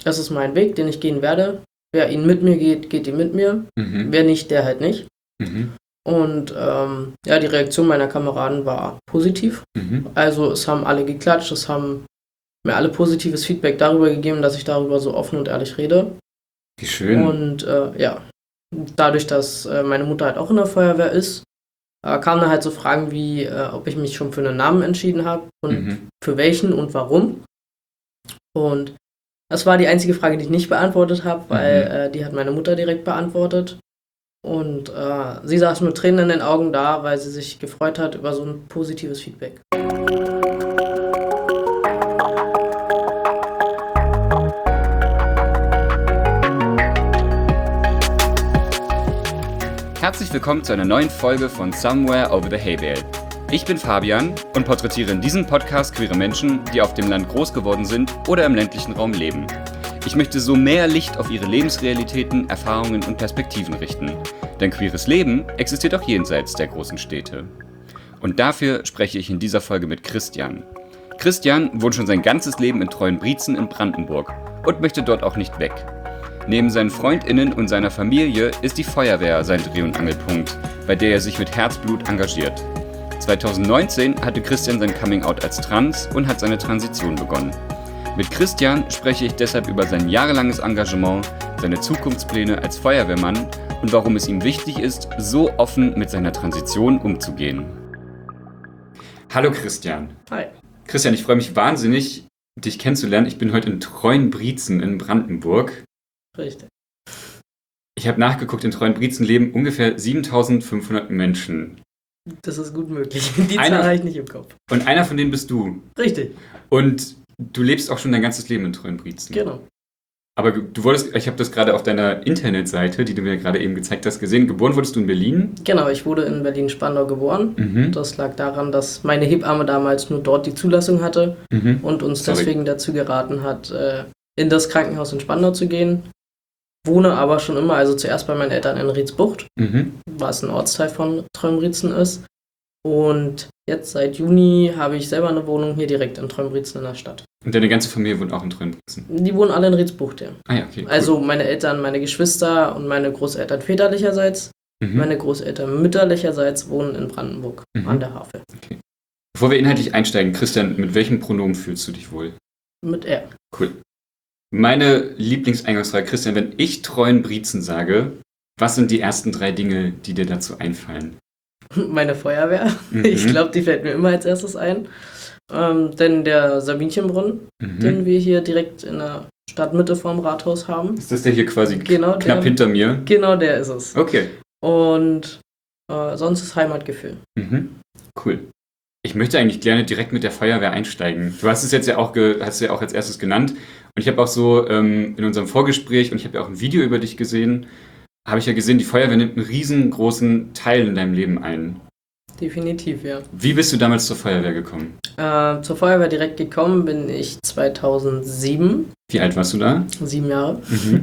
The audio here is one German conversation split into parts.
Das ist mein Weg, den ich gehen werde. Wer ihn mit mir geht, geht ihn mit mir. Wer nicht, der halt nicht. Und die Reaktion meiner Kameraden war positiv. Also es haben alle geklatscht, es haben mir alle positives Feedback darüber gegeben, dass ich darüber so offen und ehrlich rede. Wie schön. Und dadurch, dass meine Mutter halt auch in der Feuerwehr ist, kamen dann halt so Fragen wie, ob ich mich schon für einen Namen entschieden habe und für welchen und warum. Und das war die einzige Frage, die ich nicht beantwortet habe, weil die hat meine Mutter direkt beantwortet. Und sie saß mit Tränen in den Augen da, weil sie sich gefreut hat über so ein positives Feedback. Herzlich willkommen zu einer neuen Folge von Somewhere Over the Hay Bale. Ich bin Fabian und porträtiere in diesem Podcast queere Menschen, die auf dem Land groß geworden sind oder im ländlichen Raum leben. Ich möchte so mehr Licht auf ihre Lebensrealitäten, Erfahrungen und Perspektiven richten. Denn queeres Leben existiert auch jenseits der großen Städte. Und dafür spreche ich in dieser Folge mit Christian. Christian wohnt schon sein ganzes Leben in Treuenbrietzen in Brandenburg und möchte dort auch nicht weg. Neben seinen FreundInnen und seiner Familie ist die Feuerwehr sein Dreh- und Angelpunkt, bei der er sich mit Herzblut engagiert. 2019 hatte Christian sein Coming-out als trans und hat seine Transition begonnen. Mit Christian spreche ich deshalb über sein jahrelanges Engagement, seine Zukunftspläne als Feuerwehrmann und warum es ihm wichtig ist, so offen mit seiner Transition umzugehen. Hallo Christian. Hi. Christian, ich freue mich wahnsinnig, dich kennenzulernen. Ich bin heute in Treuenbrietzen in Brandenburg. Richtig. Ich habe nachgeguckt, in Treuenbrietzen leben ungefähr 7.500 Menschen. Das ist gut möglich. Die Zahl habe ich nicht im Kopf. Und einer von denen bist du. Richtig. Und du lebst auch schon dein ganzes Leben in Treuenbrietzen. Genau. Aber ich habe das gerade auf deiner Internetseite, die du mir gerade eben gezeigt hast, gesehen. Geboren wurdest du in Berlin? Genau, ich wurde in Berlin-Spandau geboren. Das lag daran, dass meine Hebamme damals nur dort die Zulassung hatte und uns deswegen dazu geraten hat, in das Krankenhaus in Spandau zu gehen. Wohne aber schon immer, also zuerst bei meinen Eltern in Rietsbucht, was ein Ortsteil von Treuenbrietzen ist. Und jetzt seit Juni habe ich selber eine Wohnung hier direkt in Treuenbrietzen in der Stadt. Und deine ganze Familie wohnt auch in Treuenbrietzen? Die wohnen alle in Rietsbucht, ja. Ah ja, okay. Cool. Also meine Eltern, meine Geschwister und meine Großeltern väterlicherseits, meine Großeltern mütterlicherseits wohnen in Brandenburg an der Havel. Okay. Bevor wir inhaltlich einsteigen, Christian, mit welchem Pronomen fühlst du dich wohl? Mit R. Cool. Meine Lieblingseingangsfrage, Christian, wenn ich Treuenbrietzen sage, was sind die ersten 3 Dinge, die dir dazu einfallen? Meine Feuerwehr. Ich glaube, die fällt mir immer als erstes ein. Denn der Sabinchenbrunnen, den wir hier direkt in der Stadtmitte vorm Rathaus haben. Ist das der hier quasi knapp hinter mir? Genau, der ist es. Okay. Und sonst ist Heimatgefühl. Cool. Ich möchte eigentlich gerne direkt mit der Feuerwehr einsteigen. Du hast es jetzt ja auch, hast ja auch als erstes genannt. Und ich habe auch so in unserem Vorgespräch, und ich habe ja auch ein Video über dich gesehen, habe ich ja gesehen, die Feuerwehr nimmt einen riesengroßen Teil in deinem Leben ein. Definitiv, ja. Wie bist du damals zur Feuerwehr gekommen? Zur Feuerwehr direkt gekommen bin ich 2007. Wie alt warst du da? 7 Jahre.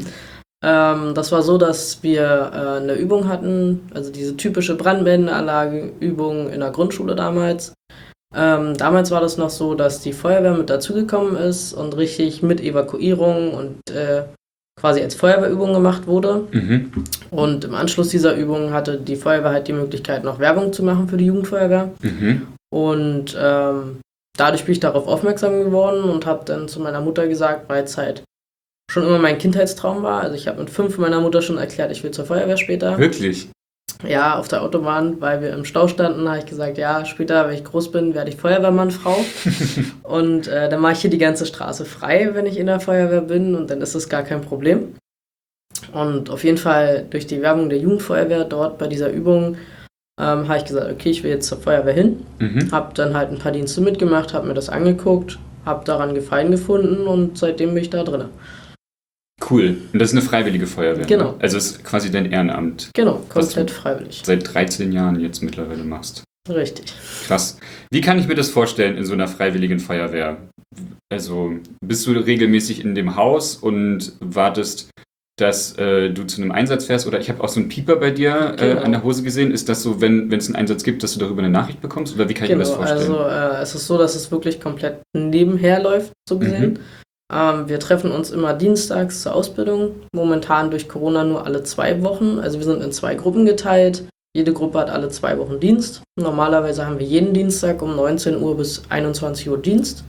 Das war so, dass wir eine Übung hatten, also diese typische Brandmeldeanlage-Übung in der Grundschule damals. Damals war das noch so, dass die Feuerwehr mit dazugekommen ist und richtig mit Evakuierung und quasi als Feuerwehrübung gemacht wurde. Und im Anschluss dieser Übung hatte die Feuerwehr halt die Möglichkeit, noch Werbung zu machen für die Jugendfeuerwehr. Und dadurch bin ich darauf aufmerksam geworden und habe dann zu meiner Mutter gesagt, weil es halt schon immer mein Kindheitstraum war. Also ich habe mit 5 meiner Mutter schon erklärt, ich will zur Feuerwehr später. Wirklich? Ja, auf der Autobahn, weil wir im Stau standen, habe ich gesagt, ja, später, wenn ich groß bin, werde ich Feuerwehrmannfrau. Und dann mache ich hier die ganze Straße frei, wenn ich in der Feuerwehr bin, und dann ist das gar kein Problem. Und auf jeden Fall durch die Werbung der Jugendfeuerwehr dort bei dieser Übung habe ich gesagt, okay, ich will jetzt zur Feuerwehr hin. Habe dann halt ein paar Dienste mitgemacht, habe mir das angeguckt, habe daran Gefallen gefunden und seitdem bin ich da drin. Cool. Und das ist eine freiwillige Feuerwehr? Genau. Ne? Also es ist quasi dein Ehrenamt? Genau, komplett freiwillig. Seit 13 Jahren jetzt mittlerweile machst. Richtig. Krass. Wie kann ich mir das vorstellen in so einer freiwilligen Feuerwehr? Also bist du regelmäßig in dem Haus und wartest, dass du zu einem Einsatz fährst? Oder ich habe auch so einen Pieper bei dir an der Hose gesehen. Ist das so, wenn es einen Einsatz gibt, dass du darüber eine Nachricht bekommst? Oder wie kann ich mir das vorstellen? Also es ist so, dass es wirklich komplett nebenher läuft, so gesehen. Wir treffen uns immer dienstags zur Ausbildung. Momentan durch Corona nur alle 2 Wochen. Also wir sind in 2 Gruppen geteilt. Jede Gruppe hat alle 2 Wochen Dienst. Normalerweise haben wir jeden Dienstag um 19 Uhr bis 21 Uhr Dienst.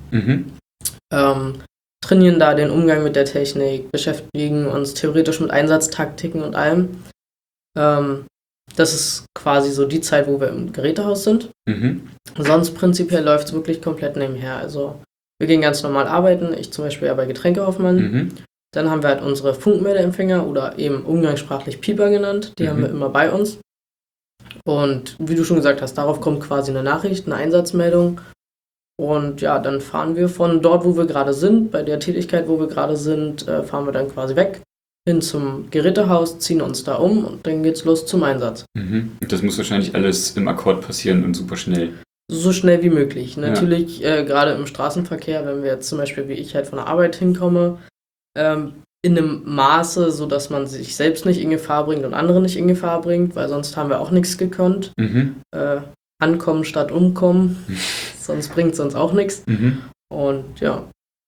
Trainieren da den Umgang mit der Technik, beschäftigen uns theoretisch mit Einsatztaktiken und allem. Das ist quasi so die Zeit, wo wir im Gerätehaus sind. Sonst prinzipiell läuft es wirklich komplett nebenher. Also wir gehen ganz normal arbeiten. Ich zum Beispiel ja bei Getränkehoffmann. Dann haben wir halt unsere Funkmeldeempfänger oder eben umgangssprachlich Pieper genannt. Die haben wir immer bei uns. Und wie du schon gesagt hast, darauf kommt quasi eine Nachricht, eine Einsatzmeldung. Und ja, dann fahren wir von dort, wo wir gerade sind, bei der Tätigkeit, wo wir gerade sind, fahren wir dann quasi weg hin zum Gerätehaus, ziehen uns da um und dann geht's los zum Einsatz. Und das muss wahrscheinlich alles im Akkord passieren und super schnell. So schnell wie möglich. Natürlich, gerade im Straßenverkehr, wenn wir jetzt zum Beispiel wie ich halt von der Arbeit hinkomme, in einem Maße, sodass man sich selbst nicht in Gefahr bringt und andere nicht in Gefahr bringt, weil sonst haben wir auch nichts gekonnt. Ankommen statt umkommen, sonst bringt es uns auch nichts. Und ja.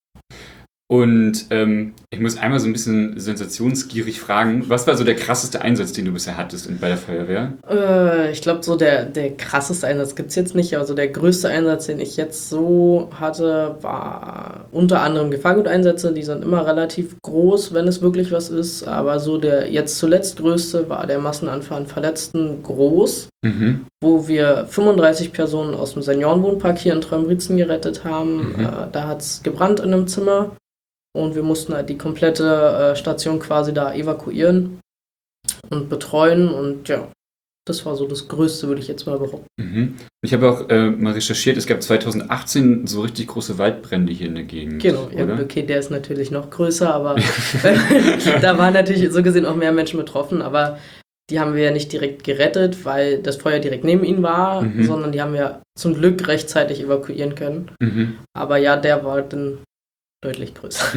Und ich muss einmal so ein bisschen sensationsgierig fragen, was war so der krasseste Einsatz, den du bisher hattest bei der Feuerwehr? Ich glaube, so der krasseste Einsatz gibt es jetzt nicht. Also der größte Einsatz, den ich jetzt so hatte, war unter anderem Gefahrguteinsätze. Die sind immer relativ groß, wenn es wirklich was ist. Aber so der jetzt zuletzt größte war der Massenanfall an Verletzten groß, wo wir 35 Personen aus dem Seniorenwohnpark hier in Treuenbrietzen gerettet haben. Da hat es gebrannt in einem Zimmer. Und wir mussten halt die komplette Station quasi da evakuieren und betreuen. Und ja, das war so das Größte, würde ich jetzt mal behaupten. Ich habe auch mal recherchiert, es gab 2018 so richtig große Waldbrände hier in der Gegend. Genau, ja, okay, der ist natürlich noch größer, aber da waren natürlich so gesehen auch mehr Menschen betroffen. Aber die haben wir ja nicht direkt gerettet, weil das Feuer direkt neben ihnen war, sondern die haben wir zum Glück rechtzeitig evakuieren können. Aber ja, der war dann deutlich größer.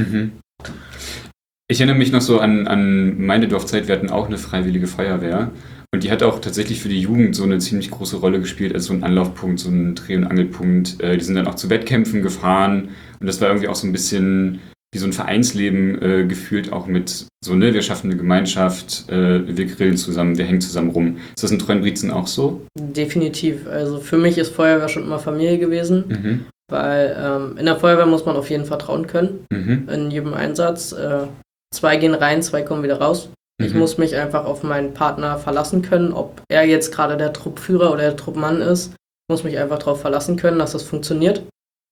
Ich erinnere mich noch so an meine Dorfzeit, wir hatten auch eine freiwillige Feuerwehr und die hat auch tatsächlich für die Jugend so eine ziemlich große Rolle gespielt, als so ein Anlaufpunkt, so ein Dreh- und Angelpunkt. Die sind dann auch zu Wettkämpfen gefahren und das war irgendwie auch so ein bisschen wie so ein Vereinsleben gefühlt, auch mit so, ne, wir schaffen eine Gemeinschaft, wir grillen zusammen, wir hängen zusammen rum. Ist das in Treuenbrietzen auch so? Definitiv. Also für mich ist Feuerwehr schon immer Familie gewesen. Weil in der Feuerwehr muss man auf jeden vertrauen können, in jedem Einsatz. 2 gehen rein, 2 kommen wieder raus. Ich muss mich einfach auf meinen Partner verlassen können, ob er jetzt gerade der Truppführer oder der Truppmann ist. Ich muss mich einfach darauf verlassen können, dass das funktioniert.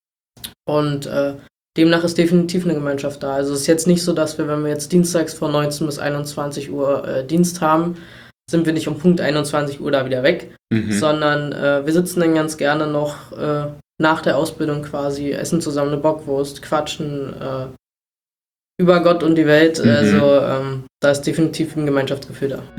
Und demnach ist definitiv eine Gemeinschaft da. Also es ist jetzt nicht so, dass wir, wenn wir jetzt dienstags von 19 bis 21 Uhr Dienst haben, sind wir nicht um Punkt 21 Uhr da wieder weg, sondern wir sitzen dann ganz gerne noch nach der Ausbildung quasi, essen zusammen eine Bockwurst, quatschen über Gott und die Welt. Also da ist definitiv ein Gemeinschaftsgefühl da.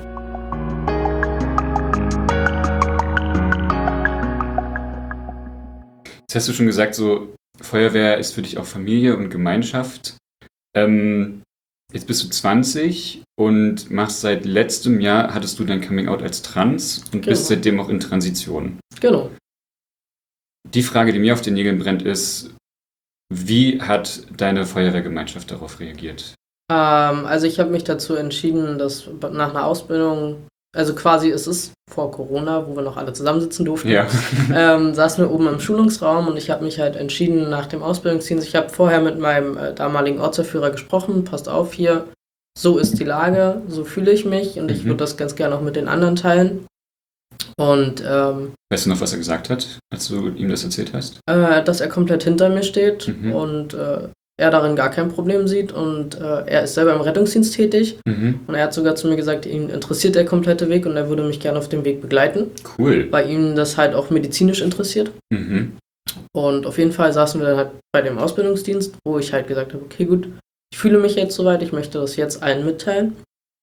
Jetzt hast du schon gesagt, so Feuerwehr ist für dich auch Familie und Gemeinschaft. Jetzt bist du 20 und machst seit letztem Jahr, hattest du dein Coming-out als trans und bist seitdem auch in Transition. Genau. Die Frage, die mir auf den Nägeln brennt, ist, wie hat deine Feuerwehrgemeinschaft darauf reagiert? Also ich habe mich dazu entschieden, dass nach einer Ausbildung, also quasi es ist vor Corona, wo wir noch alle zusammensitzen durften, saßen wir oben im Schulungsraum und ich habe mich halt entschieden nach dem Ausbildungsdienst, ich habe vorher mit meinem damaligen Ortserführer gesprochen, passt auf hier, so ist die Lage, so fühle ich mich und ich würde das ganz gerne auch mit den anderen teilen. Und weißt du noch, was er gesagt hat, als du ihm das erzählt hast? Dass er komplett hinter mir steht und er darin gar kein Problem sieht und er ist selber im Rettungsdienst tätig und er hat sogar zu mir gesagt, ihn interessiert der komplette Weg und er würde mich gerne auf dem Weg begleiten. Cool. Weil ihm das halt auch medizinisch interessiert. Und auf jeden Fall saßen wir dann halt bei dem Ausbildungsdienst, wo ich halt gesagt habe, okay gut, ich fühle mich jetzt soweit, ich möchte das jetzt allen mitteilen.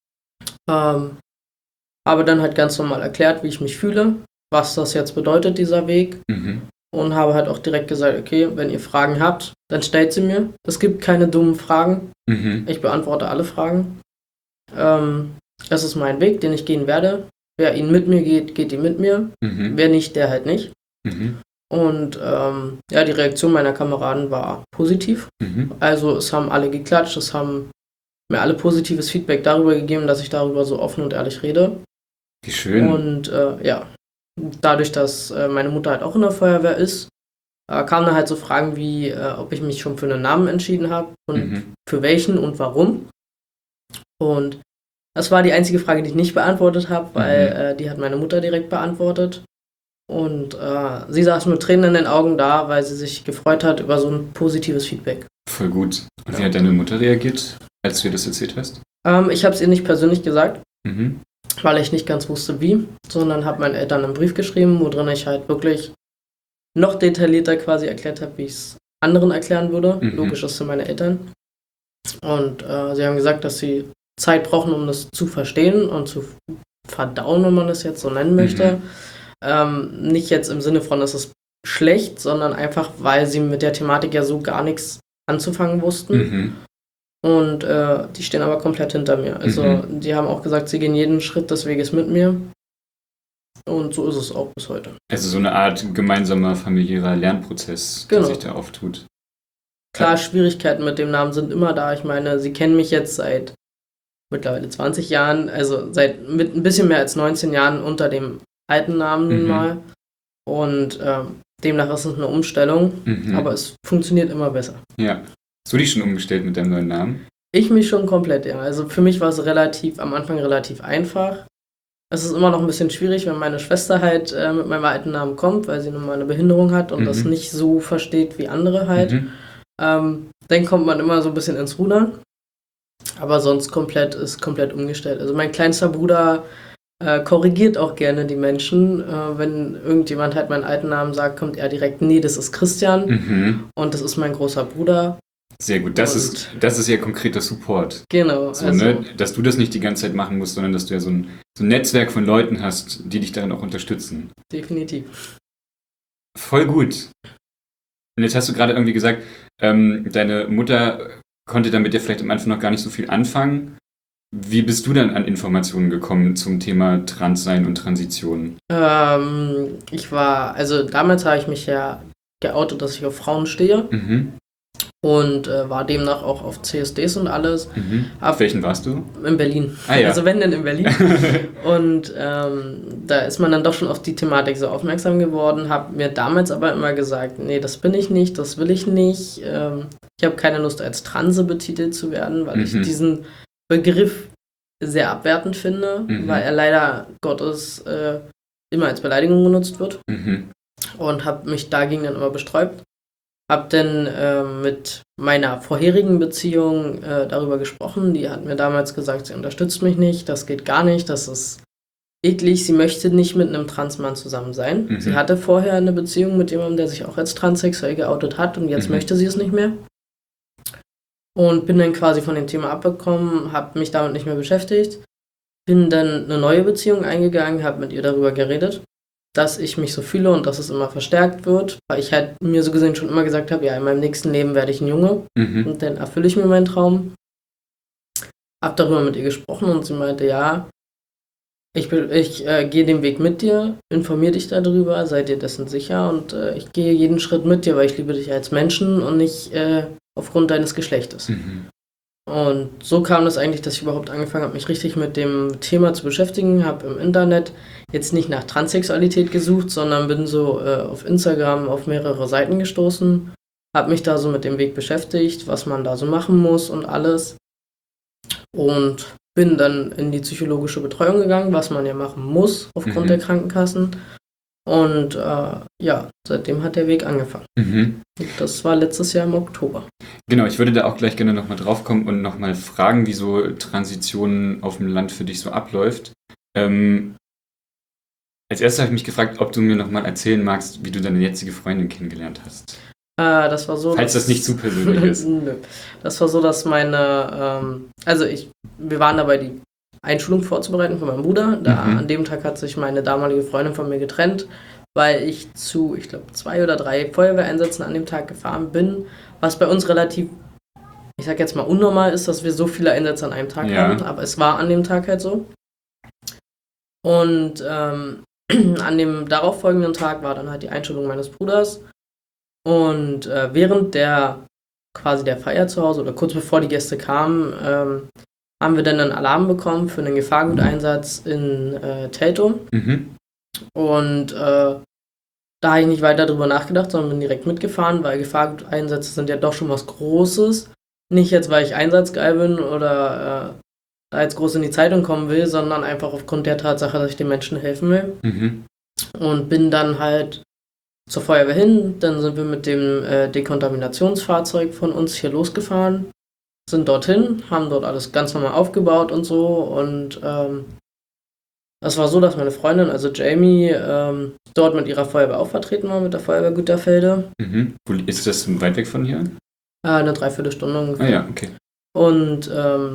Habe dann halt ganz normal erklärt, wie ich mich fühle, was das jetzt bedeutet, dieser Weg. Und habe halt auch direkt gesagt, okay, wenn ihr Fragen habt, dann stellt sie mir. Es gibt keine dummen Fragen. Ich beantworte alle Fragen. Es ist mein Weg, den ich gehen werde. Wer ihn mit mir geht, geht ihn mit mir. Wer nicht, der halt nicht. Und ja, die Reaktion meiner Kameraden war positiv. Also es haben alle geklatscht, es haben mir alle positives Feedback darüber gegeben, dass ich darüber so offen und ehrlich rede. Wie schön. Und ja, dadurch, dass meine Mutter halt auch in der Feuerwehr ist, kamen dann halt so Fragen wie, ob ich mich schon für einen Namen entschieden habe und für welchen und warum. Und das war die einzige Frage, die ich nicht beantwortet habe, weil die hat meine Mutter direkt beantwortet. Und sie saß mit Tränen in den Augen da, weil sie sich gefreut hat über so ein positives Feedback. Voll gut. Und wie hat deine Mutter reagiert, als du ihr das erzählt hast? Ich habe es ihr nicht persönlich gesagt, weil ich nicht ganz wusste, wie, sondern habe meinen Eltern einen Brief geschrieben, wo drin ich halt wirklich noch detaillierter quasi erklärt habe, wie ich es anderen erklären würde. Logisch ist für meine Eltern. Und sie haben gesagt, dass sie Zeit brauchen, um das zu verstehen und zu verdauen, wenn man das jetzt so nennen möchte. Nicht jetzt im Sinne von, es ist schlecht, sondern einfach, weil sie mit der Thematik ja so gar nichts anzufangen wussten. Und die stehen aber komplett hinter mir. Also die haben auch gesagt, sie gehen jeden Schritt des Weges mit mir. Und so ist es auch bis heute. Also so eine Art gemeinsamer familiärer Lernprozess, der sich da auftut. Klar, Schwierigkeiten mit dem Namen sind immer da. Ich meine, sie kennen mich jetzt seit mittlerweile 20 Jahren, also mit ein bisschen mehr als 19 Jahren unter dem alten Namen nun mal. Und demnach ist es eine Umstellung, aber es funktioniert immer besser. Ja. Hast du dich schon umgestellt mit deinem neuen Namen? Ich mich schon komplett, ja. Also für mich war es am Anfang relativ einfach. Es ist immer noch ein bisschen schwierig, wenn meine Schwester halt mit meinem alten Namen kommt, weil sie nun mal eine Behinderung hat und das nicht so versteht wie andere halt. Dann kommt man immer so ein bisschen ins Rudern. Aber sonst ist komplett umgestellt. Also mein kleinster Bruder korrigiert auch gerne die Menschen. Wenn irgendjemand halt meinen alten Namen sagt, kommt er direkt, nee, das ist Christian und das ist mein großer Bruder. Sehr gut, das ist ja konkreter Support. Genau. So, ne? Dass du das nicht die ganze Zeit machen musst, sondern dass du ja so ein Netzwerk von Leuten hast, die dich darin auch unterstützen. Definitiv. Voll gut. Und jetzt hast du gerade irgendwie gesagt, deine Mutter konnte damit ja vielleicht am Anfang noch gar nicht so viel anfangen. Wie bist du dann an Informationen gekommen zum Thema Transsein und Transition? Damals habe ich mich ja geoutet, dass ich auf Frauen stehe. Und war demnach auch auf CSDs und alles. Auf welchen warst du? In Berlin. Ah, ja. Also wenn denn in Berlin. Und da ist man dann doch schon auf die Thematik so aufmerksam geworden, habe mir damals aber immer gesagt, nee, das bin ich nicht, das will ich nicht. Ich habe keine Lust, als Transe betitelt zu werden, weil ich diesen Begriff sehr abwertend finde, weil er leider Gottes immer als Beleidigung benutzt wird. Und habe mich dagegen dann immer besträubt. Hab dann mit meiner vorherigen Beziehung darüber gesprochen. Die hat mir damals gesagt, sie unterstützt mich nicht, das geht gar nicht, das ist eklig, sie möchte nicht mit einem Transmann zusammen sein. Sie hatte vorher eine Beziehung mit jemandem, der sich auch als transsexuell geoutet hat und jetzt möchte sie es nicht mehr. Und bin dann quasi von dem Thema abgekommen, habe mich damit nicht mehr beschäftigt, bin dann eine neue Beziehung eingegangen, habe mit ihr darüber geredet, dass ich mich so fühle und dass es immer verstärkt wird, weil ich halt mir so gesehen schon immer gesagt habe, ja, in meinem nächsten Leben werde ich ein Junge und dann erfülle ich mir meinen Traum. Hab darüber mit ihr gesprochen und sie meinte, ja, ich gehe den Weg mit dir, informier dich darüber, sei dir dessen sicher und ich gehe jeden Schritt mit dir, weil ich liebe dich als Menschen und nicht aufgrund deines Geschlechtes. Und so kam es eigentlich, dass ich überhaupt angefangen habe, mich richtig mit dem Thema zu beschäftigen. Habe im Internet jetzt nicht nach Transsexualität gesucht, sondern bin so auf Instagram auf mehrere Seiten gestoßen. Habe mich da so mit dem Weg beschäftigt, was man da so machen muss und alles. Und bin dann in die psychologische Betreuung gegangen, was man ja machen muss aufgrund der Krankenkassen. Und seitdem hat der Weg angefangen. Und das war letztes Jahr im Oktober. Genau, ich würde da auch gleich gerne nochmal drauf kommen und nochmal fragen, wie so Transitionen auf dem Land für dich so abläuft. Als erstes habe ich mich gefragt, ob du mir nochmal erzählen magst, wie du deine jetzige Freundin kennengelernt hast. Das war so. Falls das nicht zu persönlich ist. Nö. Das war so, dass wir waren dabei, die Einschulung vorzubereiten von meinem Bruder. An dem Tag hat sich meine damalige Freundin von mir getrennt, weil ich zu, 2 oder 3 Feuerwehreinsätzen an dem Tag gefahren bin, was bei uns relativ, ich sag jetzt mal, unnormal ist, dass wir so viele Einsätze an einem Tag haben, aber es war an dem Tag halt so. Und an dem darauffolgenden Tag war dann halt die Einschulung meines Bruders. Und während der Feier zu Hause oder kurz bevor die Gäste kamen, haben wir dann einen Alarm bekommen für einen Gefahrguteinsatz in Teltow. Und da habe ich nicht weiter drüber nachgedacht, sondern bin direkt mitgefahren, weil Gefahrguteinsätze sind ja doch schon was Großes. Nicht jetzt, weil ich einsatzgeil bin oder da jetzt groß in die Zeitung kommen will, sondern einfach aufgrund der Tatsache, dass ich den Menschen helfen will. Und bin dann halt zur Feuerwehr hin, dann sind wir mit dem Dekontaminationsfahrzeug von uns hier losgefahren, sind dorthin, haben dort alles ganz normal aufgebaut und so und das war so, dass meine Freundin, also Jamie, dort mit ihrer Feuerwehr auch vertreten war, mit der Feuerwehr Güterfelde. Wo ist das weit weg von hier? Eine Dreiviertelstunde ungefähr. Ah ja, okay. Und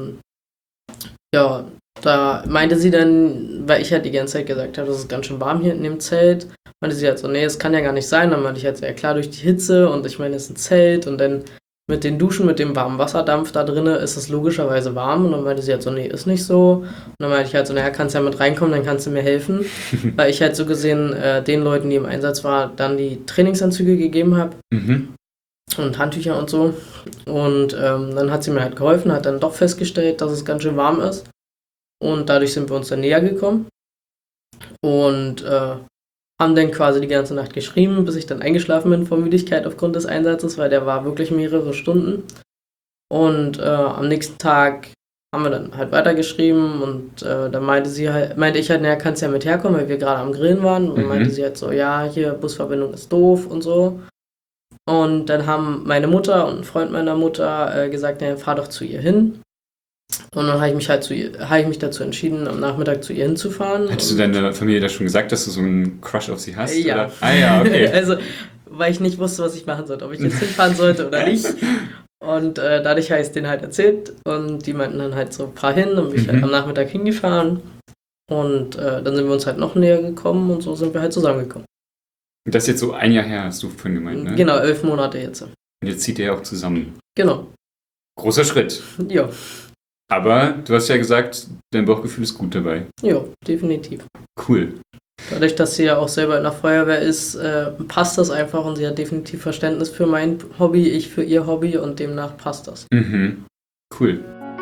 ja, da meinte sie dann, weil ich halt die ganze Zeit gesagt habe, das ist ganz schön warm hier in dem Zelt, meinte sie halt so, nee, das kann ja gar nicht sein. Dann meinte ich halt so, ja klar, durch die Hitze und ich meine, es ist ein Zelt und dann mit den Duschen, mit dem warmen Wasserdampf da drin ist es logischerweise warm. Und dann meinte sie halt so, nee, ist nicht so. Und dann meinte ich halt so, naja, kannst ja mit reinkommen, dann kannst du mir helfen. Weil ich halt so gesehen den Leuten, die im Einsatz waren, dann die Trainingsanzüge gegeben habe. Und Handtücher und so. Und dann hat sie mir halt geholfen, hat dann doch festgestellt, dass es ganz schön warm ist. Und dadurch sind wir uns dann näher gekommen. Und haben dann quasi die ganze Nacht geschrieben, bis ich dann eingeschlafen bin vor Müdigkeit aufgrund des Einsatzes, weil der war wirklich mehrere Stunden. Und am nächsten Tag haben wir dann halt weitergeschrieben und dann meinte ich halt, naja, kannst ja mit herkommen, weil wir gerade am Grillen waren. Und meinte sie halt so, ja, hier Busverbindung ist doof und so. Und dann haben meine Mutter und ein Freund meiner Mutter gesagt, naja, fahr doch zu ihr hin. Und dann habe ich mich dazu entschieden, am Nachmittag zu ihr hinzufahren. Hattest du deiner Familie da schon gesagt, dass du so einen Crush auf sie hast? Ja. Oder? Ah ja, okay. Also, weil ich nicht wusste, was ich machen sollte, ob ich jetzt hinfahren sollte oder nicht. Und dadurch habe ich es denen halt erzählt. Und die meinten dann halt so, fahr hin. Und bin ich halt am Nachmittag hingefahren. Und dann sind wir uns halt noch näher gekommen und so sind wir halt zusammengekommen. Und das ist jetzt so ein Jahr her, hast du vorhin gemeint, ne? Genau, 11 Monate jetzt. Und jetzt zieht ihr ja auch zusammen. Genau. Großer Schritt. Ja. Aber du hast ja gesagt, dein Bauchgefühl ist gut dabei. Ja, definitiv. Cool. Dadurch, dass sie ja auch selber in der Feuerwehr ist, passt das einfach und sie hat definitiv Verständnis für mein Hobby, ich für ihr Hobby und demnach passt das. Cool.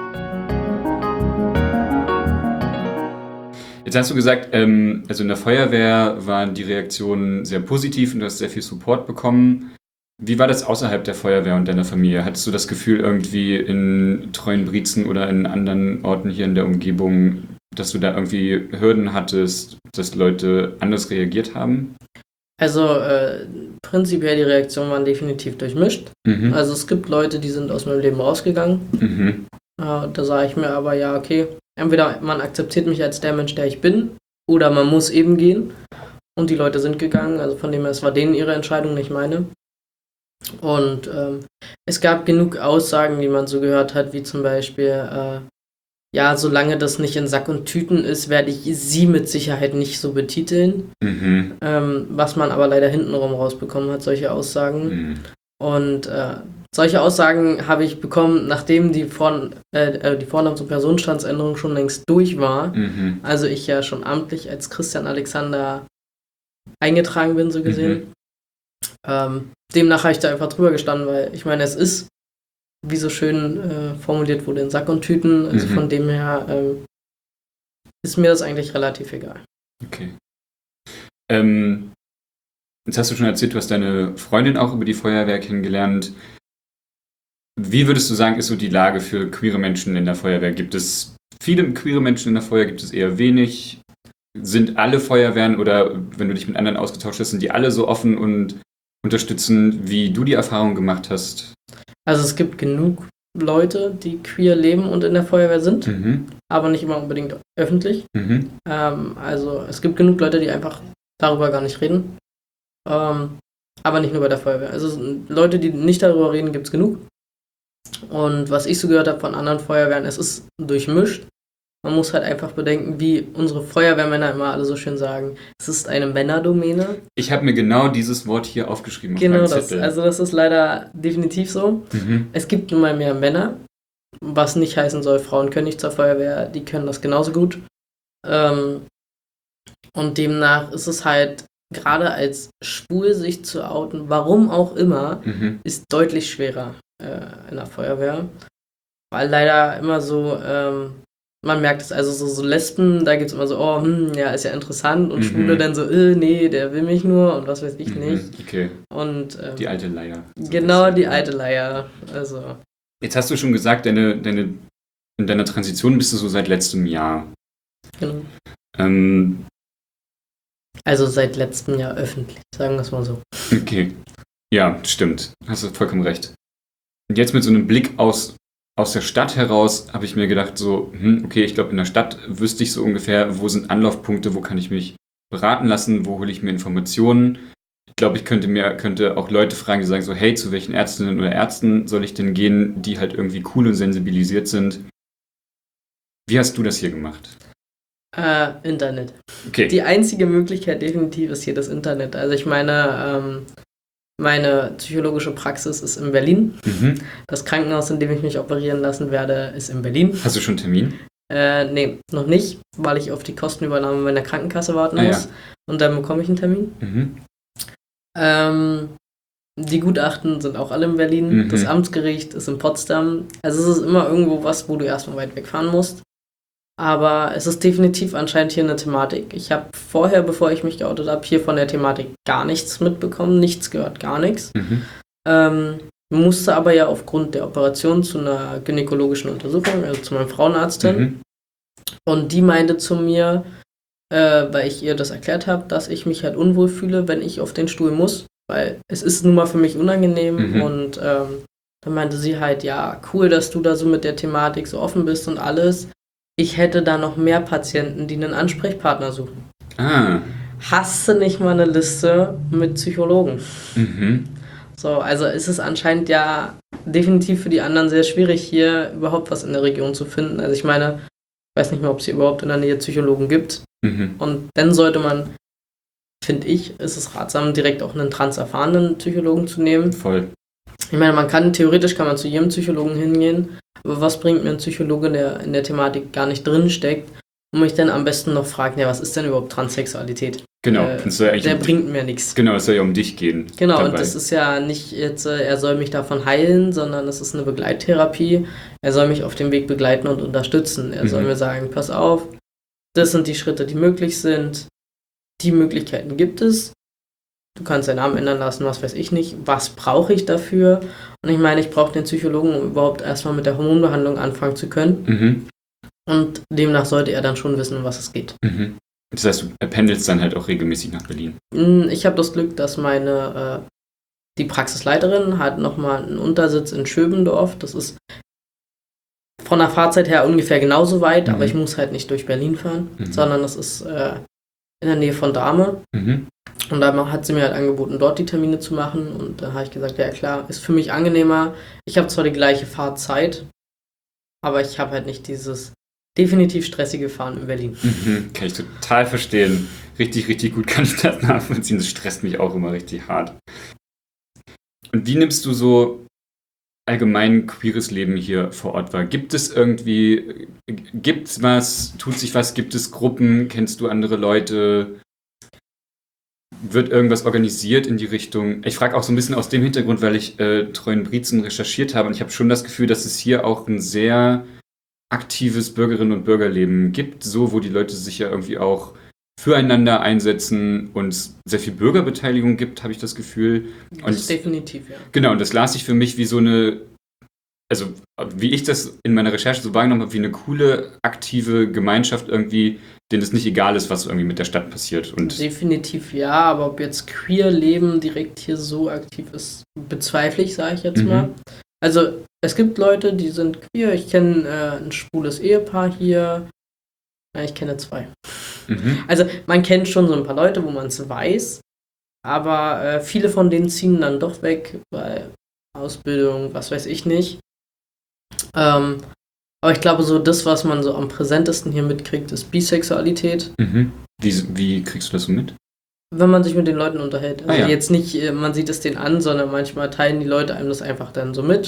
Jetzt hast du gesagt, also in der Feuerwehr waren die Reaktionen sehr positiv und du hast sehr viel Support bekommen. Wie war das außerhalb der Feuerwehr und deiner Familie? Hattest du das Gefühl irgendwie in Treuenbrietzen oder in anderen Orten hier in der Umgebung, dass du da irgendwie Hürden hattest, dass Leute anders reagiert haben? Also prinzipiell die Reaktionen waren definitiv durchmischt. Also es gibt Leute, die sind aus meinem Leben rausgegangen. Da sage ich mir aber, ja okay, entweder man akzeptiert mich als der Mensch, der ich bin, oder man muss eben gehen. Und die Leute sind gegangen, also von dem her, es war denen ihre Entscheidung, nicht meine. Und es gab genug Aussagen, die man so gehört hat, wie zum Beispiel, ja, solange das nicht in Sack und Tüten ist, werde ich sie mit Sicherheit nicht so betiteln. Was man aber leider hintenrum rausbekommen hat, solche Aussagen. Und solche Aussagen habe ich bekommen, nachdem die Vornamens- und Personenstandsänderung schon längst durch war. Also ich ja schon amtlich als Christian Alexander eingetragen bin, so gesehen. Demnach habe ich da einfach drüber gestanden, weil ich meine, es ist, wie so schön formuliert wurde, in Sack und Tüten. Also von dem her ist mir das eigentlich relativ egal. Okay. Jetzt hast du schon erzählt, du hast deine Freundin auch über die Feuerwehr kennengelernt. Wie würdest du sagen, ist so die Lage für queere Menschen in der Feuerwehr? Gibt es viele queere Menschen in der Feuerwehr? Gibt es eher wenig? Sind alle Feuerwehren oder wenn du dich mit anderen ausgetauscht hast, sind die alle so offen und unterstützen, wie du die Erfahrung gemacht hast? Also es gibt genug Leute, die queer leben und in der Feuerwehr sind, aber nicht immer unbedingt öffentlich. Also es gibt genug Leute, die einfach darüber gar nicht reden. Aber nicht nur bei der Feuerwehr. Also Leute, die nicht darüber reden, gibt es genug. Und was ich so gehört habe von anderen Feuerwehren, es ist durchmischt. Man muss halt einfach bedenken, wie unsere Feuerwehrmänner immer alle so schön sagen, es ist eine Männerdomäne. Ich habe mir genau dieses Wort hier aufgeschrieben. Genau auf meinem das. Zettel. Also das ist leider definitiv so. Es gibt nun mal mehr Männer, was nicht heißen soll, Frauen können nicht zur Feuerwehr, die können das genauso gut. Und demnach ist es halt, gerade als schwul sich zu outen, warum auch immer, ist deutlich schwerer in der Feuerwehr. Weil leider immer so, man merkt es, also so Lesben, da gibt es immer so, oh, ja, ist ja interessant. Und Schwule dann so, nee, der will mich nur und was weiß ich nicht. Okay. Und, die alte Leier. So genau, die alte Leier. Also. Jetzt hast du schon gesagt, in deiner Transition bist du so seit letztem Jahr. Genau. Also seit letztem Jahr öffentlich, sagen wir es mal so. Okay. Ja, stimmt. Hast du vollkommen recht. Und jetzt mit so einem Blick aus der Stadt heraus habe ich mir gedacht so, okay, ich glaube in der Stadt wüsste ich so ungefähr, wo sind Anlaufpunkte, wo kann ich mich beraten lassen, wo hole ich mir Informationen. Ich glaube, ich könnte auch Leute fragen, die sagen so, hey, zu welchen Ärztinnen oder Ärzten soll ich denn gehen, die halt irgendwie cool und sensibilisiert sind. Wie hast du das hier gemacht? Internet. Okay. Die einzige Möglichkeit definitiv ist hier das Internet. Also ich meine, meine psychologische Praxis ist in Berlin. Das Krankenhaus, in dem ich mich operieren lassen werde, ist in Berlin. Hast du schon einen Termin? Nee, noch nicht, weil ich auf die Kostenübernahme meiner Krankenkasse warten muss. Ja. Und dann bekomme ich einen Termin. Die Gutachten sind auch alle in Berlin. Das Amtsgericht ist in Potsdam. Also es ist immer irgendwo was, wo du erstmal weit wegfahren musst. Aber es ist definitiv anscheinend hier eine Thematik. Ich habe vorher, bevor ich mich geoutet habe, hier von der Thematik gar nichts mitbekommen, nichts gehört, gar nichts. Musste aber ja aufgrund der Operation zu einer gynäkologischen Untersuchung, also zu meinem Frauenarzt hin. Und die meinte zu mir, weil ich ihr das erklärt habe, dass ich mich halt unwohl fühle, wenn ich auf den Stuhl muss, weil es ist nun mal für mich unangenehm. Und dann meinte sie halt, ja, cool, dass du da so mit der Thematik so offen bist und alles. Ich hätte da noch mehr Patienten, die einen Ansprechpartner suchen. Hast du nicht mal eine Liste mit Psychologen? So, also ist es anscheinend ja definitiv für die anderen sehr schwierig, hier überhaupt was in der Region zu finden. Also ich meine, ich weiß nicht mehr, ob es hier überhaupt in der Nähe Psychologen gibt. Und dann sollte man, finde ich, ist es ratsam, direkt auch einen transerfahrenen Psychologen zu nehmen. Voll. Ich meine, theoretisch kann man zu jedem Psychologen hingehen, aber was bringt mir ein Psychologe, der in der Thematik gar nicht drinsteckt, und mich dann am besten noch fragt, ja, was ist denn überhaupt Transsexualität? Genau. Der bringt mir nichts. Genau, es soll ja um dich gehen. Genau, dabei. Und das ist ja nicht jetzt, er soll mich davon heilen, sondern es ist eine Begleittherapie. Er soll mich auf dem Weg begleiten und unterstützen. Er soll mir sagen, pass auf, das sind die Schritte, die möglich sind. Die Möglichkeiten gibt es. Du kannst deinen Namen ändern lassen, was weiß ich nicht. Was brauche ich dafür? Und ich meine, ich brauche den Psychologen, um überhaupt erstmal mit der Hormonbehandlung anfangen zu können. Und demnach sollte er dann schon wissen, um was es geht. Das heißt, du pendelst dann halt auch regelmäßig nach Berlin? Ich habe das Glück, dass die Praxisleiterin hat nochmal einen Untersitz in Schöbendorf. Das ist von der Fahrzeit her ungefähr genauso weit, aber ich muss halt nicht durch Berlin fahren, sondern das ist in der Nähe von Dahme. Und da hat sie mir halt angeboten, dort die Termine zu machen. Und da habe ich gesagt, ja klar, ist für mich angenehmer. Ich habe zwar die gleiche Fahrzeit, aber ich habe halt nicht dieses definitiv stressige Fahren in Berlin. Kann ich total verstehen. Richtig, richtig gut kann ich das nachvollziehen. Das stresst mich auch immer richtig hart. Und wie nimmst du so allgemein queeres Leben hier vor Ort wahr? Gibt es was, tut sich was, gibt es Gruppen, kennst du andere Leute? Wird irgendwas organisiert in die Richtung? Ich frage auch so ein bisschen aus dem Hintergrund, weil ich Treuen Brietzen recherchiert habe und ich habe schon das Gefühl, dass es hier auch ein sehr aktives Bürgerinnen- und Bürgerleben gibt, so wo die Leute sich ja irgendwie auch füreinander einsetzen und sehr viel Bürgerbeteiligung gibt, habe ich das Gefühl. Und das definitiv, ja. Genau, und das las ich für mich wie so eine, also wie ich das in meiner Recherche so wahrgenommen habe, wie eine coole, aktive Gemeinschaft irgendwie, denen es nicht egal ist, was irgendwie mit der Stadt passiert. Und definitiv ja, aber ob jetzt Queer-Leben direkt hier so aktiv ist, bezweifle ich, sage ich jetzt mal. Also es gibt Leute, die sind queer. Ich kenne ein schwules Ehepaar hier. Ja, ich kenne 2. Also man kennt schon so ein paar Leute, wo man es weiß, aber viele von denen ziehen dann doch weg, bei Ausbildung, was weiß ich nicht. Aber ich glaube, so das, was man so am präsentesten hier mitkriegt, ist Bisexualität. Wie kriegst du das so mit? Wenn man sich mit den Leuten unterhält. Also jetzt nicht, man sieht es denen an, sondern manchmal teilen die Leute einem das einfach dann so mit.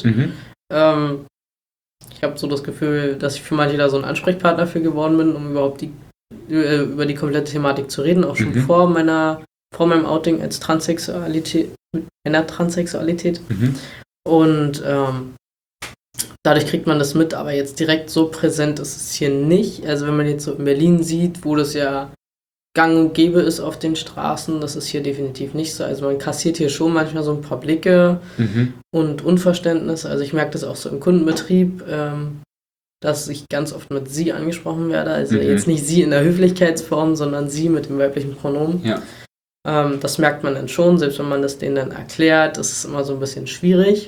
Ich habe so das Gefühl, dass ich für manche da so ein Ansprechpartner für geworden bin, um überhaupt die über die komplette Thematik zu reden, auch schon vor meinem Outing als Transsexualität. Und dadurch kriegt man das mit, aber jetzt direkt so präsent ist es hier nicht. Also wenn man jetzt so in Berlin sieht, wo das ja gang und gäbe ist auf den Straßen, das ist hier definitiv nicht so. Also man kassiert hier schon manchmal so ein paar Blicke und Unverständnis. Also ich merke das auch so im Kundenbetrieb, dass ich ganz oft mit Sie angesprochen werde. Also jetzt nicht Sie in der Höflichkeitsform, sondern Sie mit dem weiblichen Pronomen. Ja. Das merkt man dann schon, selbst wenn man das denen dann erklärt, das ist immer so ein bisschen schwierig.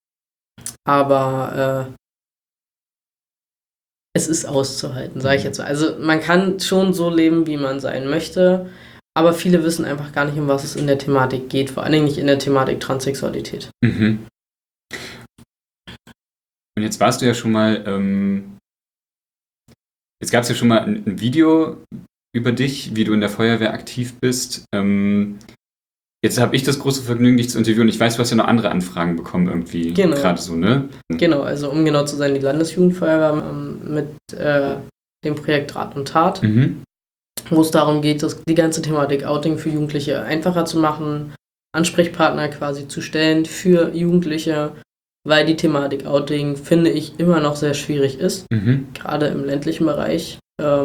Aber es ist auszuhalten, sage ich jetzt mal. Also man kann schon so leben, wie man sein möchte, aber viele wissen einfach gar nicht, um was es in der Thematik geht, vor allen Dingen nicht in der Thematik Transsexualität. Und jetzt warst du ja schon mal, jetzt gab es ja schon mal ein Video über dich, wie du in der Feuerwehr aktiv bist. Jetzt habe ich das große Vergnügen, dich zu interviewen. Ich weiß, du hast ja noch andere Anfragen bekommen irgendwie. Genau. Gerade so, ne? Genau, also um genau zu sein, die Landesjugendfeuerwehr mit dem Projekt Rat und Tat, wo es darum geht, die ganze Thematik Outing für Jugendliche einfacher zu machen, Ansprechpartner quasi zu stellen für Jugendliche, weil die Thematik Outing, finde ich, immer noch sehr schwierig ist, gerade im ländlichen Bereich.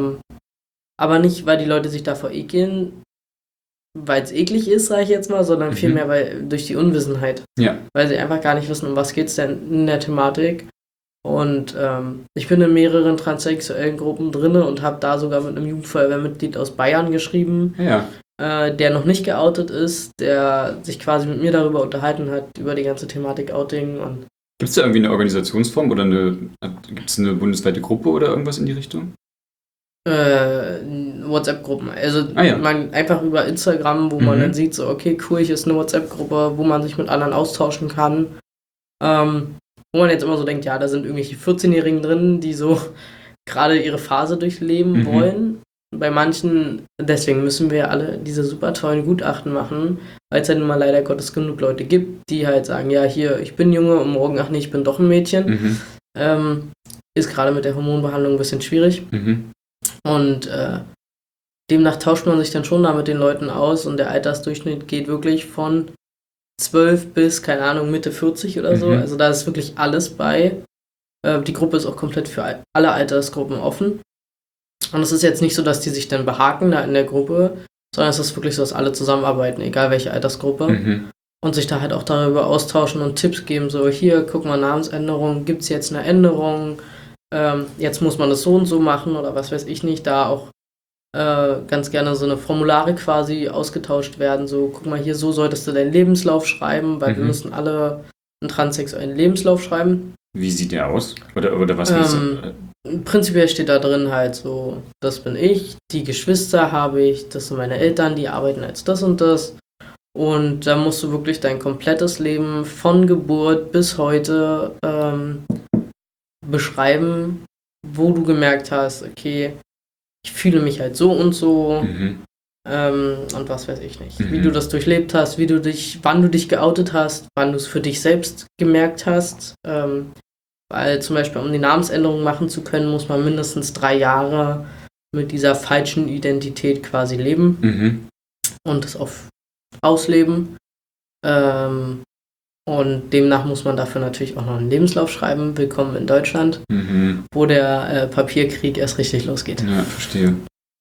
Aber nicht, weil die Leute sich davor ekeln, weil es eklig ist, sage ich jetzt mal, sondern vielmehr durch die Unwissenheit. Ja. Weil sie einfach gar nicht wissen, um was geht es denn in der Thematik. Und ich bin in mehreren transsexuellen Gruppen drin und habe da sogar mit einem Jugendfeuerwehrmitglied aus Bayern geschrieben, der noch nicht geoutet ist, der sich quasi mit mir darüber unterhalten hat, über die ganze Thematik Outing. Gibt es da irgendwie eine Organisationsform oder gibt es eine bundesweite Gruppe oder irgendwas in die Richtung? WhatsApp-Gruppen. Also man einfach über Instagram, wo man dann sieht, so okay, cool, hier ist eine WhatsApp-Gruppe, wo man sich mit anderen austauschen kann. Wo man jetzt immer so denkt, ja, da sind irgendwelche 14-Jährigen drin, die so gerade ihre Phase durchleben wollen. Bei manchen, deswegen müssen wir alle diese super tollen Gutachten machen, weil es halt immer leider Gottes genug Leute gibt, die halt sagen, ja, hier, ich bin Junge und morgen, ach nee, ich bin doch ein Mädchen. Ist gerade mit der Hormonbehandlung ein bisschen schwierig. Und demnach tauscht man sich dann schon da mit den Leuten aus und der Altersdurchschnitt geht wirklich von 12 bis, keine Ahnung, Mitte 40 oder so. Also da ist wirklich alles bei. Die Gruppe ist auch komplett für alle Altersgruppen offen. Und es ist jetzt nicht so, dass die sich dann behaken da in der Gruppe, sondern es ist wirklich so, dass alle zusammenarbeiten, egal welche Altersgruppe. Und sich da halt auch darüber austauschen und Tipps geben, so hier, guck mal, Namensänderung, gibt es jetzt eine Änderung? Jetzt muss man das so und so machen oder was weiß ich nicht, da auch ganz gerne so eine Formulare quasi ausgetauscht werden, so guck mal hier, so solltest du deinen Lebenslauf schreiben, weil wir müssen alle einen transsexuellen Lebenslauf schreiben. Wie sieht der aus? Oder was willst du? Prinzipiell steht da drin halt so, das bin ich, die Geschwister habe ich, das sind meine Eltern, die arbeiten als das und das. Und da musst du wirklich dein komplettes Leben von Geburt bis heute beschreiben, wo du gemerkt hast, okay, ich fühle mich halt so und so und was weiß ich nicht. Wie du das durchlebt hast, wann du dich geoutet hast, wann du es für dich selbst gemerkt hast. Weil zum Beispiel, um die Namensänderung machen zu können, muss man mindestens 3 Jahre mit dieser falschen Identität quasi leben und das auch ausleben. Und demnach muss man dafür natürlich auch noch einen Lebenslauf schreiben. Willkommen in Deutschland, wo der Papierkrieg erst richtig losgeht. Ja, verstehe.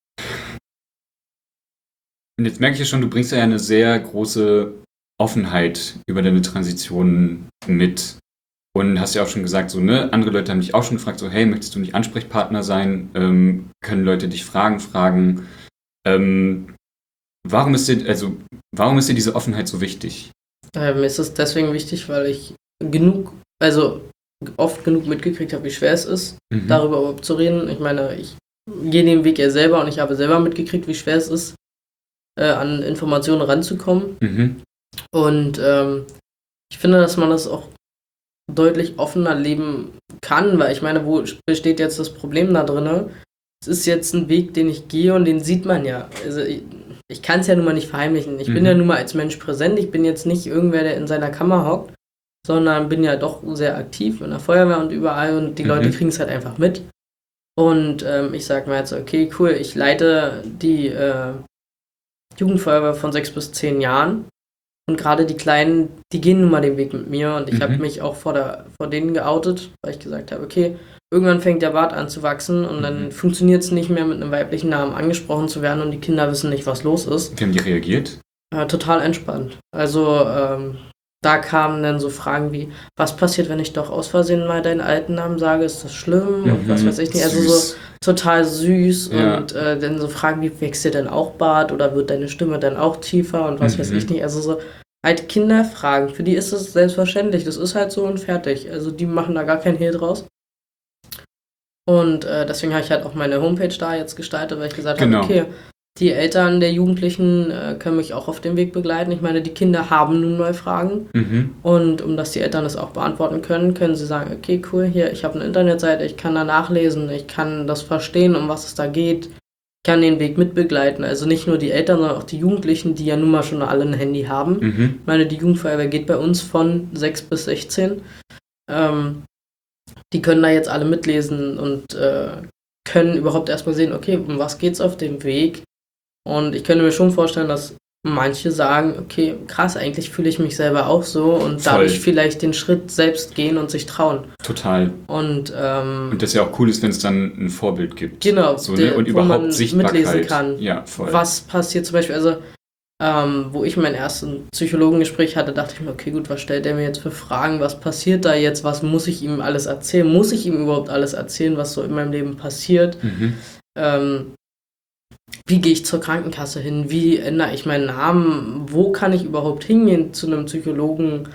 Und jetzt merke ich ja schon, du bringst ja eine sehr große Offenheit über deine Transition mit. Und hast ja auch schon gesagt, so, ne, andere Leute haben dich auch schon gefragt, so, hey, möchtest du nicht Ansprechpartner sein? Können Leute dich fragen? Warum ist dir diese Offenheit so wichtig? Mir ist es deswegen wichtig, weil ich oft genug mitgekriegt habe, wie schwer es ist, darüber überhaupt zu reden. Ich meine, ich gehe den Weg ja selber und ich habe selber mitgekriegt, wie schwer es ist, an Informationen ranzukommen. Und ich finde, dass man das auch deutlich offener leben kann, weil ich meine, wo besteht jetzt das Problem da drin? Es ist jetzt ein Weg, den ich gehe und den sieht man ja. Also ich kann es ja nun mal nicht verheimlichen. Ich bin ja nun mal als Mensch präsent. Ich bin jetzt nicht irgendwer, der in seiner Kammer hockt, sondern bin ja doch sehr aktiv in der Feuerwehr und überall und die Leute kriegen es halt einfach mit. Und ich sage mir jetzt, okay, cool, ich leite die Jugendfeuerwehr von 6 bis 10 Jahren. Und gerade die Kleinen, die gehen nun mal den Weg mit mir. Und ich habe mich auch vor denen geoutet, weil ich gesagt habe, okay, irgendwann fängt der Bart an zu wachsen und dann funktioniert es nicht mehr, mit einem weiblichen Namen angesprochen zu werden und die Kinder wissen nicht, was los ist. Wie haben die reagiert? Total entspannt. Also da kamen dann so Fragen wie, was passiert, wenn ich doch aus Versehen mal deinen alten Namen sage? Ist das schlimm? Und was weiß ich nicht. Also so total süß. Ja. Und dann so Fragen wie, wächst dir denn auch Bart oder wird deine Stimme dann auch tiefer und was weiß ich nicht. Also so halt Kinderfragen. Für die ist es selbstverständlich. Das ist halt so und fertig. Also die machen da gar keinen Hehl draus. Und deswegen habe ich halt auch meine Homepage da jetzt gestaltet, weil ich gesagt habe, okay, die Eltern der Jugendlichen können mich auch auf dem Weg begleiten. Ich meine, die Kinder haben nun mal Fragen. Und um dass die Eltern das auch beantworten können, können sie sagen, okay, cool, hier, ich habe eine Internetseite, ich kann da nachlesen, ich kann das verstehen, um was es da geht. Ich kann den Weg mitbegleiten. Also nicht nur die Eltern, sondern auch die Jugendlichen, die ja nun mal schon alle ein Handy haben. Ich meine, die Jugendfeuerwehr geht bei uns von 6 bis 16. Die können da jetzt alle mitlesen und können überhaupt erstmal sehen, okay, um was geht's auf dem Weg? Und ich könnte mir schon vorstellen, dass manche sagen, okay, krass, eigentlich fühle ich mich selber auch so und dadurch vielleicht den Schritt selbst gehen und sich trauen. Total. Und das ja auch cool ist, wenn es dann ein Vorbild gibt. Genau. So, ne? Und überhaupt man Sichtbarkeit. Mitlesen kann. Ja, voll. Was passiert zum Beispiel, also wo ich mein erstes Psychologengespräch hatte, dachte ich mir, okay, gut, was stellt der mir jetzt für Fragen? Was passiert da jetzt? Was muss ich ihm alles erzählen? Muss ich ihm überhaupt alles erzählen, was so in meinem Leben passiert? Wie gehe ich zur Krankenkasse hin? Wie ändere ich meinen Namen? Wo kann ich überhaupt hingehen zu einem Psychologen?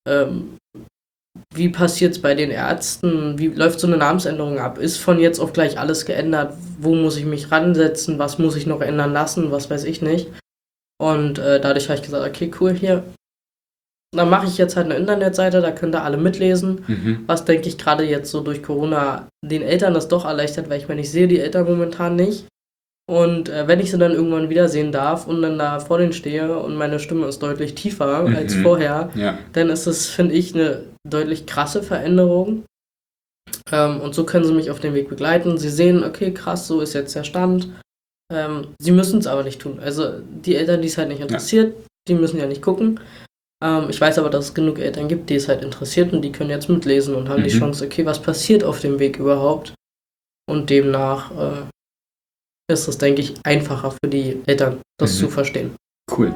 Wie passiert es bei den Ärzten? Wie läuft so eine Namensänderung ab? Ist von jetzt auf gleich alles geändert? Wo muss ich mich ransetzen? Was muss ich noch ändern lassen? Was weiß ich nicht. Und dadurch habe ich gesagt, okay, cool, hier. Dann mache ich jetzt halt eine Internetseite, da könnt ihr alle mitlesen. Was, denke ich, gerade jetzt so durch Corona den Eltern das doch erleichtert, weil ich meine, ich sehe die Eltern momentan nicht. Und wenn ich sie dann irgendwann wiedersehen darf und dann da vor denen stehe und meine Stimme ist deutlich tiefer als vorher, dann ist das, finde ich, eine deutlich krasse Veränderung. Und so können sie mich auf dem Weg begleiten. Sie sehen, okay, krass, so ist jetzt der Stand. Sie müssen es aber nicht tun. Also die Eltern, die es halt nicht interessiert, die müssen ja nicht gucken. Ich weiß aber, dass es genug Eltern gibt, die es halt interessiert und die können jetzt mitlesen und haben die Chance, okay, was passiert auf dem Weg überhaupt? Und demnach ist es, denke ich, einfacher für die Eltern, das zu verstehen. Cool.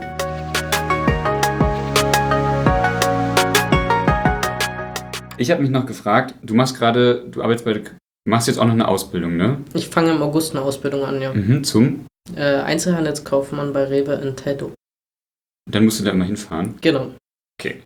Ich habe mich noch gefragt, du machst jetzt auch noch eine Ausbildung, ne? Ich fange im August eine Ausbildung an, ja. Zum? Einzelhandelskaufmann bei Rewe in Teltow. Dann musst du da immer hinfahren? Genau. Okay.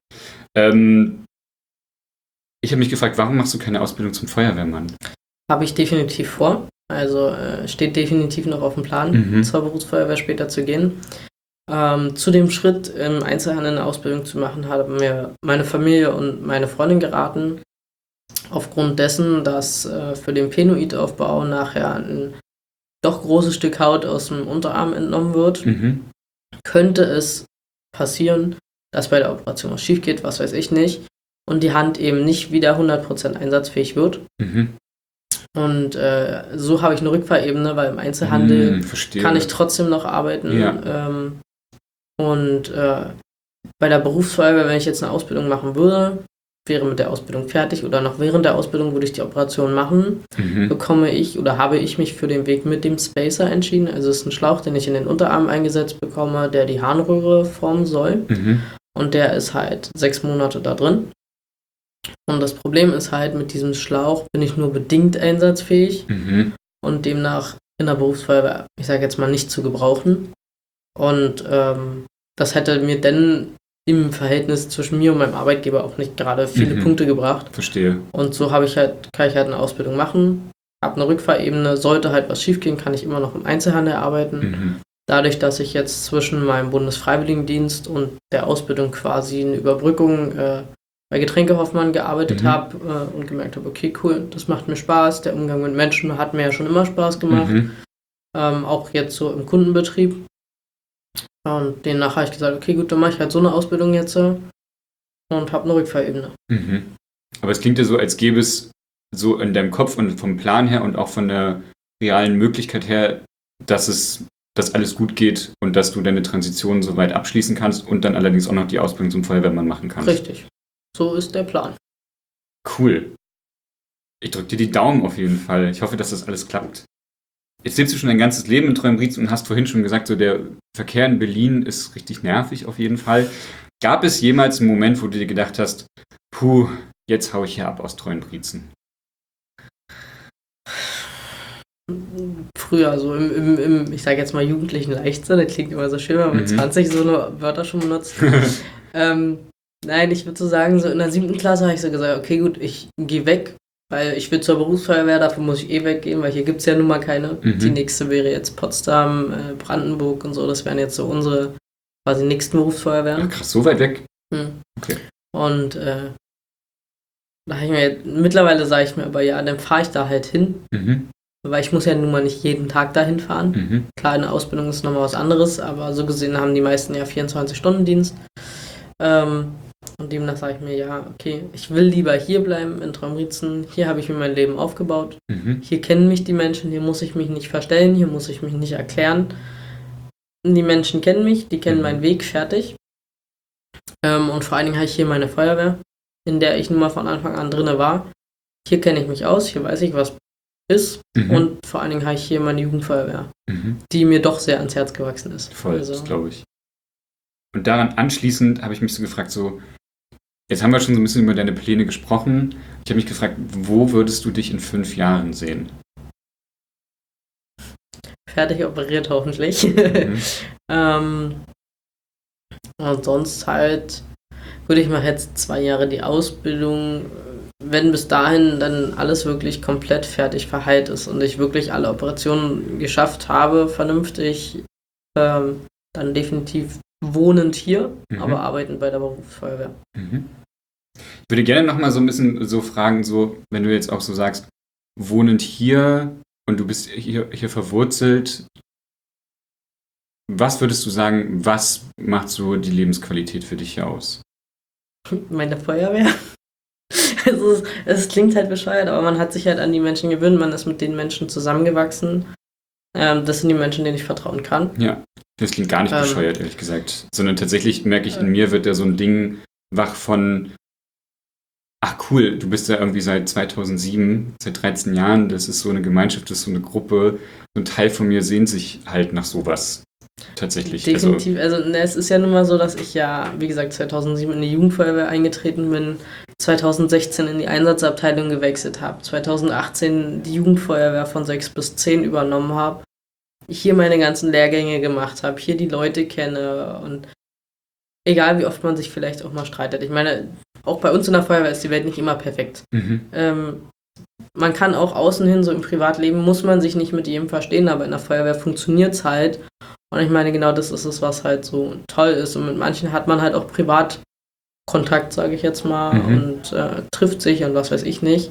Ich habe mich gefragt, warum machst du keine Ausbildung zum Feuerwehrmann? Habe ich definitiv vor. Also steht definitiv noch auf dem Plan, zur Berufsfeuerwehr später zu gehen. Zu dem Schritt, im Einzelhandel eine Ausbildung zu machen, haben mir meine Familie und meine Freundin geraten. Aufgrund dessen, dass für den Penoidaufbau nachher ein doch großes Stück Haut aus dem Unterarm entnommen wird, könnte es passieren, dass bei der Operation was schief geht, was weiß ich nicht, und die Hand eben nicht wieder 100% einsatzfähig wird. Und so habe ich eine Rückfahrebene, weil im Einzelhandel kann ich trotzdem noch arbeiten. Ja. Und bei der Berufsfeuerwehr, wenn ich jetzt eine Ausbildung machen würde, wäre mit der Ausbildung fertig oder noch während der Ausbildung würde ich die Operation machen, habe ich mich für den Weg mit dem Spacer entschieden. Also es ist ein Schlauch, den ich in den Unterarm eingesetzt bekomme, der die Harnröhre formen soll. Und der ist halt 6 Monate da drin. Und das Problem ist halt, mit diesem Schlauch bin ich nur bedingt einsatzfähig und demnach in der Berufsfeuerwehr, ich sage jetzt mal, nicht zu gebrauchen. Und das hätte mir dann im Verhältnis zwischen mir und meinem Arbeitgeber auch nicht gerade viele Punkte gebracht. Verstehe. Und so kann ich halt eine Ausbildung machen, habe eine Rückfahrebene, sollte halt was schiefgehen, kann ich immer noch im Einzelhandel arbeiten. Dadurch, dass ich jetzt zwischen meinem Bundesfreiwilligendienst und der Ausbildung quasi eine Überbrückung bei Getränkehoffmann gearbeitet habe und gemerkt habe, okay, cool, das macht mir Spaß, der Umgang mit Menschen hat mir ja schon immer Spaß gemacht, auch jetzt so im Kundenbetrieb. Und demnach habe ich gesagt, okay, gut, dann mache ich halt so eine Ausbildung jetzt und habe eine Rückfahrebene. Aber es klingt ja so, als gäbe es so in deinem Kopf und vom Plan her und auch von der realen Möglichkeit her, dass alles gut geht und dass du deine Transition soweit abschließen kannst und dann allerdings auch noch die Ausbildung zum Feuerwehrmann machen kannst. Richtig. So ist der Plan. Cool. Ich drücke dir die Daumen auf jeden Fall. Ich hoffe, dass das alles klappt. Jetzt lebst du schon dein ganzes Leben in Treuenbrietzen und hast vorhin schon gesagt, so der Verkehr in Berlin ist richtig nervig auf jeden Fall. Gab es jemals einen Moment, wo du dir gedacht hast, puh, jetzt hau ich hier ab aus Treuenbrietzen? Früher, so im ich sage jetzt mal, jugendlichen Leichtsinn, das klingt immer so schön, wenn man mit 20 so eine Wörter schon benutzt. Nein, ich würde so sagen, so in der 7. Klasse habe ich so gesagt, okay, gut, ich gehe weg, weil ich will zur Berufsfeuerwehr, dafür muss ich weggehen, weil hier gibt es ja nun mal keine. Die nächste wäre jetzt Potsdam, Brandenburg und so, das wären jetzt so unsere quasi nächsten Berufsfeuerwehren. Ja, krass, so weit weg? Okay. Und da habe ich mir, mittlerweile sage ich mir aber, ja, dann fahre ich da halt hin. Weil ich muss ja nun mal nicht jeden Tag dahin fahren. Klar, in der Ausbildung ist nochmal was anderes, aber so gesehen haben die meisten ja 24-Stunden-Dienst. Und demnach sage ich mir, ja, okay, ich will lieber hier bleiben in Treuenbrietzen. Hier habe ich mir mein Leben aufgebaut. Hier kennen mich die Menschen, hier muss ich mich nicht verstellen, hier muss ich mich nicht erklären. Die Menschen kennen mich, die kennen meinen Weg, fertig. Und vor allen Dingen habe ich hier meine Feuerwehr, in der ich nun mal von Anfang an drinne war. Hier kenne ich mich aus, hier weiß ich, was ist. Und vor allen Dingen habe ich hier meine Jugendfeuerwehr, die mir doch sehr ans Herz gewachsen ist. Voll, also, das glaube ich. Und daran anschließend habe ich mich so gefragt, so, jetzt haben wir schon so ein bisschen über deine Pläne gesprochen. Ich habe mich gefragt, wo würdest du dich in 5 Jahren sehen? Fertig operiert hoffentlich. Und sonst halt würde ich mal jetzt 2 Jahre die Ausbildung, wenn bis dahin dann alles wirklich komplett fertig verheilt ist und ich wirklich alle Operationen geschafft habe, vernünftig, dann definitiv wohnend hier, aber arbeitend bei der Berufsfeuerwehr. Ich würde gerne nochmal so ein bisschen so fragen, so, wenn du jetzt auch so sagst, wohnend hier und du bist hier verwurzelt, was würdest du sagen, was macht so die Lebensqualität für dich hier aus? Meine Feuerwehr? Es klingt halt bescheuert, aber man hat sich halt an die Menschen gewöhnt, man ist mit den Menschen zusammengewachsen. Das sind die Menschen, denen ich vertrauen kann. Ja, das klingt gar nicht bescheuert, ehrlich gesagt. Sondern tatsächlich merke ich, in mir wird da so ein Ding wach von, ach cool, du bist ja irgendwie seit 2007, seit 13 Jahren, das ist so eine Gemeinschaft, das ist so eine Gruppe. So ein Teil von mir sehnt sich halt nach sowas. Tatsächlich. Definitiv. Also es ist ja nun mal so, dass ich ja, wie gesagt, 2007 in die Jugendfeuerwehr eingetreten bin, 2016 in die Einsatzabteilung gewechselt habe, 2018 die Jugendfeuerwehr von 6 bis 10 übernommen habe, hier meine ganzen Lehrgänge gemacht habe, hier die Leute kenne und egal wie oft man sich vielleicht auch mal streitet. Ich meine, auch bei uns in der Feuerwehr ist die Welt nicht immer perfekt. Man kann auch außen hin, so im Privatleben, muss man sich nicht mit jedem verstehen, aber in der Feuerwehr funktioniert es halt. Und ich meine, genau das ist es, was halt so toll ist. Und mit manchen hat man halt auch Privatkontakt, sage ich jetzt mal, und trifft sich und was weiß ich nicht.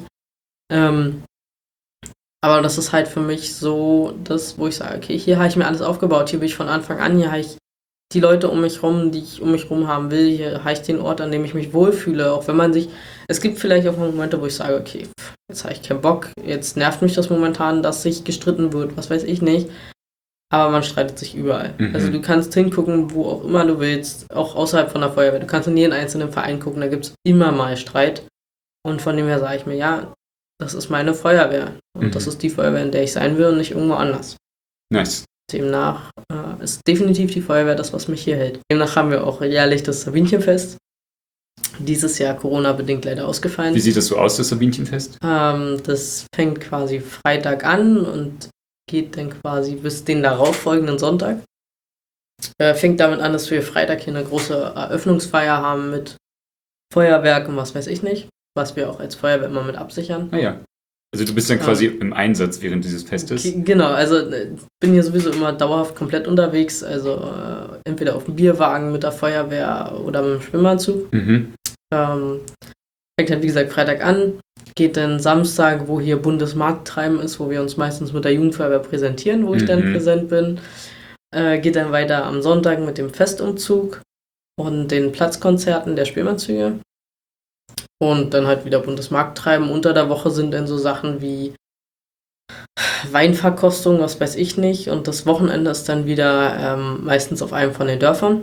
Aber das ist halt für mich so das, wo ich sage, okay, hier habe ich mir alles aufgebaut, hier bin ich von Anfang an, hier habe ich die Leute um mich rum, die ich um mich rum haben will, hier habe ich den Ort, an dem ich mich wohlfühle, auch wenn man sich, es gibt vielleicht auch Momente, wo ich sage, okay, jetzt habe ich keinen Bock, jetzt nervt mich das momentan, dass sich gestritten wird, was weiß ich nicht, aber man streitet sich überall. Also du kannst hingucken, wo auch immer du willst, auch außerhalb von der Feuerwehr, du kannst in jeden einzelnen Verein gucken, da gibt es immer mal Streit und von dem her sage ich mir, ja, das ist meine Feuerwehr und das ist die Feuerwehr, in der ich sein will und nicht irgendwo anders. Nice. Demnach ist definitiv die Feuerwehr das, was mich hier hält. Demnach haben wir auch jährlich das Sabinchenfest. Dieses Jahr Corona-bedingt leider ausgefallen. Wie sieht das so aus, das Sabinchenfest? Das fängt quasi Freitag an und geht dann quasi bis den darauffolgenden Sonntag. Fängt damit an, dass wir Freitag hier eine große Eröffnungsfeier haben mit Feuerwerk und was weiß ich nicht, was wir auch als Feuerwehr immer mit absichern. Ah ja. Also du bist dann quasi im Einsatz während dieses Festes? Genau, also bin hier sowieso immer dauerhaft komplett unterwegs, also entweder auf dem Bierwagen mit der Feuerwehr oder mit dem Schwimmanzug. Fängt halt wie gesagt Freitag an, geht dann Samstag, wo hier Bundesmarkttreiben ist, wo wir uns meistens mit der Jugendfeuerwehr präsentieren, wo ich dann präsent bin. Geht dann weiter am Sonntag mit dem Festumzug und den Platzkonzerten der Spielmannzüge. Und dann halt wieder buntes Markt treiben. Unter der Woche sind dann so Sachen wie Weinverkostung, was weiß ich nicht. Und das Wochenende ist dann wieder meistens auf einem von den Dörfern.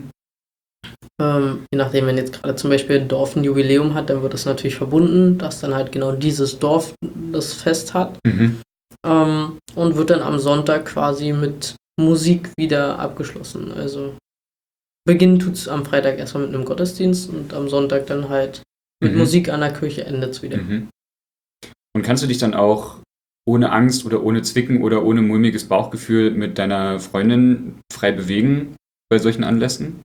Je nachdem, wenn jetzt gerade zum Beispiel ein Dorf ein Jubiläum hat, dann wird das natürlich verbunden, dass dann halt genau dieses Dorf das Fest hat. Und wird dann am Sonntag quasi mit Musik wieder abgeschlossen. Also beginnen tut es am Freitag erstmal mit einem Gottesdienst und am Sonntag dann halt mit Musik an der Kirche endet es wieder. Und kannst du dich dann auch ohne Angst oder ohne Zwicken oder ohne mulmiges Bauchgefühl mit deiner Freundin frei bewegen bei solchen Anlässen?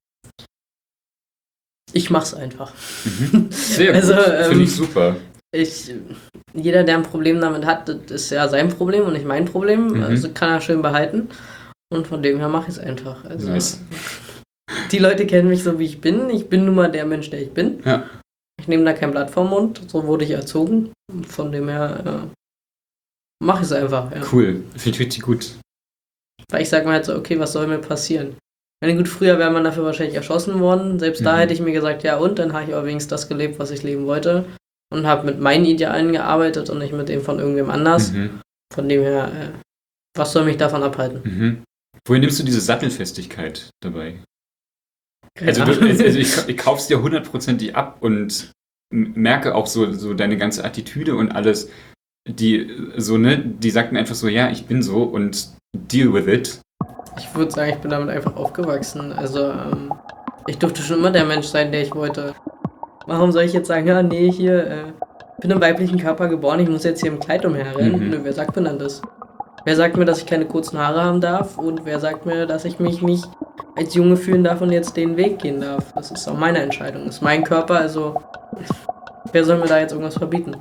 Ich mach's einfach. Sehr gut, finde ich super. Jeder, der ein Problem damit hat, das ist ja sein Problem und nicht mein Problem. Also kann er schön behalten. Und von dem her mache ich es einfach. Also, nice. Die Leute kennen mich so, wie ich bin. Ich bin nun mal der Mensch, der ich bin. Ja. Ich nehme da kein Blatt vom Mund. So wurde ich erzogen. Von dem her mache ich es einfach. Ja. Cool, finde ich richtig gut. Weil ich sage mir halt so, okay, was soll mir passieren? Gut, früher wäre man dafür wahrscheinlich erschossen worden. Selbst da hätte ich mir gesagt, ja und? Dann habe ich aber wenigstens das gelebt, was ich leben wollte. Und habe mit meinen Idealen gearbeitet und nicht mit dem von irgendwem anders. Von dem her, was soll mich davon abhalten? Woher nimmst du diese Sattelfestigkeit dabei? Keine Also ich kaufe es dir 100% ab und merke auch so deine ganze Attitüde und alles, die sagt mir einfach so, ja, ich bin so und deal with it. Ich würde sagen, ich bin damit einfach aufgewachsen. Also, ich durfte schon immer der Mensch sein, der ich wollte. Warum soll ich jetzt sagen, ja, nee, hier, ich bin im weiblichen Körper geboren, ich muss jetzt hier im Kleid umherrennen? Nö, wer sagt mir dann das? Wer sagt mir, dass ich keine kurzen Haare haben darf? Und wer sagt mir, dass ich mich nicht als Junge fühlen darf und jetzt den Weg gehen darf? Das ist auch meine Entscheidung. Das ist mein Körper, also wer soll mir da jetzt irgendwas verbieten?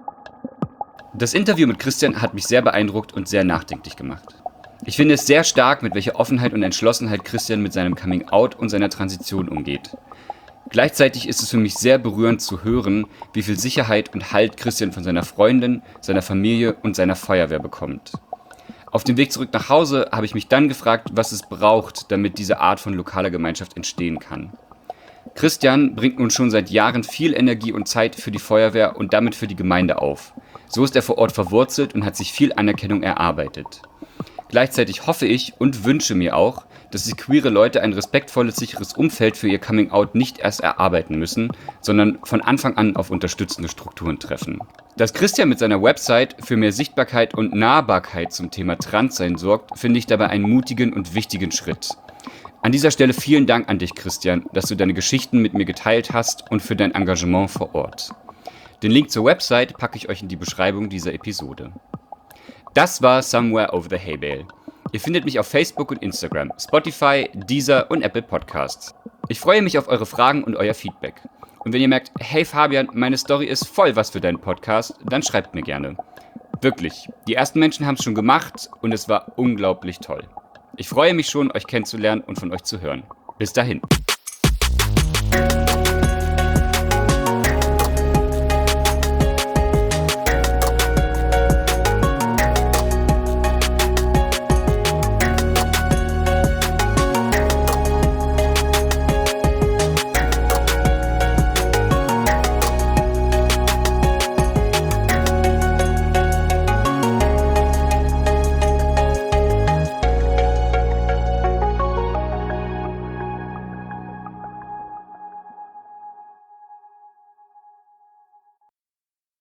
Das Interview mit Christian hat mich sehr beeindruckt und sehr nachdenklich gemacht. Ich finde es sehr stark, mit welcher Offenheit und Entschlossenheit Christian mit seinem Coming-out und seiner Transition umgeht. Gleichzeitig ist es für mich sehr berührend zu hören, wie viel Sicherheit und Halt Christian von seiner Freundin, seiner Familie und seiner Feuerwehr bekommt. Auf dem Weg zurück nach Hause habe ich mich dann gefragt, was es braucht, damit diese Art von lokaler Gemeinschaft entstehen kann. Christian bringt nun schon seit Jahren viel Energie und Zeit für die Feuerwehr und damit für die Gemeinde auf. So ist er vor Ort verwurzelt und hat sich viel Anerkennung erarbeitet. Gleichzeitig hoffe ich und wünsche mir auch, dass sich queere Leute ein respektvolles, sicheres Umfeld für ihr Coming-out nicht erst erarbeiten müssen, sondern von Anfang an auf unterstützende Strukturen treffen. Dass Christian mit seiner Website für mehr Sichtbarkeit und Nahbarkeit zum Thema Transsein sorgt, finde ich dabei einen mutigen und wichtigen Schritt. An dieser Stelle vielen Dank an dich, Christian, dass du deine Geschichten mit mir geteilt hast und für dein Engagement vor Ort. Den Link zur Website packe ich euch in die Beschreibung dieser Episode. Das war Somewhere Over the Hay Bale. Ihr findet mich auf Facebook und Instagram, Spotify, Deezer und Apple Podcasts. Ich freue mich auf eure Fragen und euer Feedback. Und wenn ihr merkt, hey Fabian, meine Story ist voll was für deinen Podcast, dann schreibt mir gerne. Wirklich, die ersten Menschen haben es schon gemacht und es war unglaublich toll. Ich freue mich schon, euch kennenzulernen und von euch zu hören. Bis dahin.